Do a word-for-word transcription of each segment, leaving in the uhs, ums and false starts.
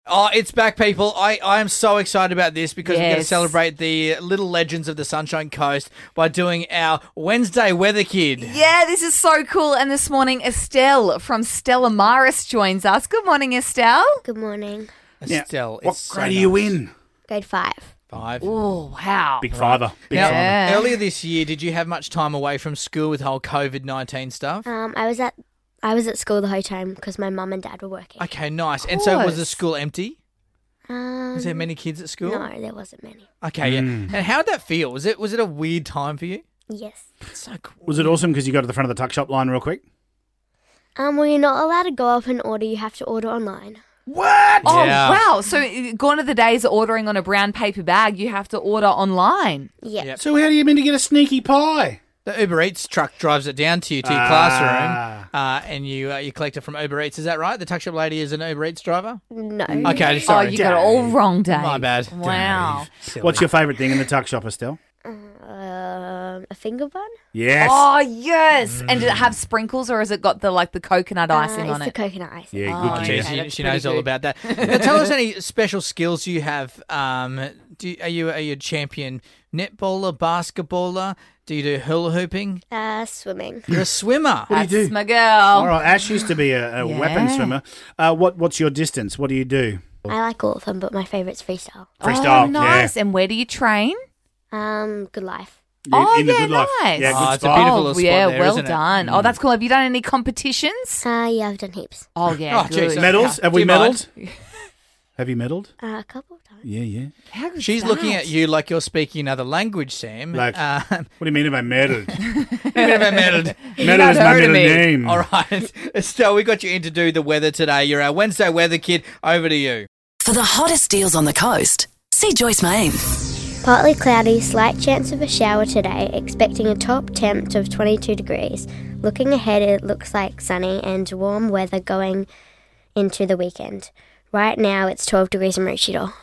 Oh, it's back, people. I, I am so excited about this because we're going to Yes. celebrate the little legends of the Sunshine Coast by doing our Wednesday Weather Kid. Yeah, this is so cool. And this morning, Estelle from Stella Maris joins us. Good morning, Estelle. Good morning. Now, Estelle, what it's so grade are you nice. in? Grade five. Five. Oh, wow. Big fiver. Big Now, fiver. Yeah. earlier this year, did you have much time away from school with the whole COVID nineteen stuff? Um, I was at I was at school the whole time because my mum and dad were working. Okay, nice. And so was the course. school empty? Um, Was there many kids at school? No, there wasn't many. Okay, yeah. Mm. And how did that feel? Was it was it a weird time for you? Yes. It's so cool. Was it awesome because you got to the front of the tuck shop line real quick? Um, well, you're not allowed to go up and order. You have to order online. What? Oh, Yeah. wow. So uh, gone are the days of ordering on a brown paper bag. You have to order online. Yeah. Yep. So how do you mean to get a sneaky pie? The Uber Eats truck drives it down to you to your Ah. classroom, uh, and you uh, you collect it from Uber Eats. Is that right? The tuck shop lady is an Uber Eats driver. No. Okay, Oh, sorry. you got it all Dave. wrong, Dave. My bad. Wow. Silly. What's your favourite thing in the tuck shop, Estelle? Um, a finger bun. Yes. Oh, yes. And does it have sprinkles or has it got the like the coconut Uh, icing it's on the it? coconut icing. Yeah, Oh, good Oh, okay. kid. geez, she, that's she pretty knows all good. about that. Now, tell us any special skills you have. Um, do you, are you are you a champion netballer, basketballer? Do you do hula hooping? Uh, swimming. You're a swimmer. What do you That's do? my girl. All right, Ash used to be a, a Yeah. weapon swimmer. Uh, what What's your distance? What do you do? I like all of them, but my favourite's freestyle. Freestyle. Oh, nice. And where do you train? Um, good life. Yeah. Oh, in the yeah, good life. nice. Yeah, Oh, good it's a spot. beautiful oh, little spot yeah, there, well isn't it? done. Oh, that's cool. Have you done any competitions? Uh, yeah, I've done heaps. Oh, yeah, Oh, good. geez. Medals? Have Do we you mind? medalled? Have you medalled? Uh, a couple of times. Yeah, yeah. How good's She's looking that? at you like you're speaking another language, Sam. Like- um, What do you mean if I medalled? never medalled. Medal is my heard of middle me. name. All right, Estelle, we got you in to do the weather today. You're our Wednesday Weather Kid. Over to you. For the hottest deals on the coast, see Joyce Main. Partly cloudy, slight chance of a shower today, expecting a top temp of twenty-two degrees. Looking ahead, it looks like sunny and warm weather going into the weekend. Right now, it's twelve degrees in Maroochydore.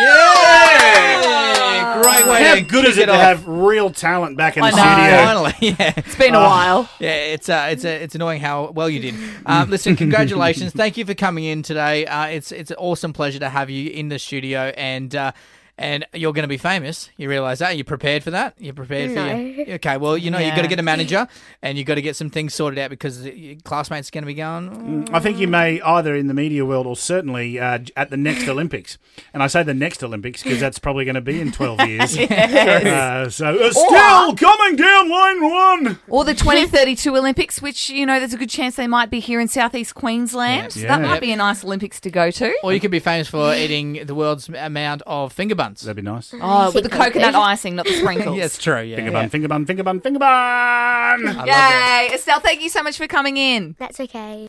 Yeah! Great way How to good is kick it to off. have real talent back in the I know. studio? Finally, yeah. It's been a while. Yeah, it's uh, it's uh, it's annoying how well you did. Um, listen, congratulations! Thank you for coming in today. Uh, it's it's an awesome pleasure to have you in the studio, and uh, and you're going to be famous. You realise that? You're prepared for that? You're prepared for No. your... Okay, well, you know you've Yeah. got to get a manager, and you've got to get some things sorted out because your classmates are going to be going. "Mm." I think you may either in the media world or certainly uh, at the next Olympics. And I say the next Olympics because that's probably going to be in twelve years. uh, so uh, still coming down line one. Or the twenty thirty-two Olympics, which, you know, there's a good chance they might be here in southeast Queensland. So that Yeah. might be a nice Olympics to go to. Or you could be famous for eating the world's amount of finger buns. That'd be nice. Oh, with the Think coconut COVID. icing, not the sprinkles. Yeah, it's true. Yeah, Finger yeah. bun, finger bun, finger bun, finger bun. I love that. Yay. Estelle, thank you so much for coming in. That's okay.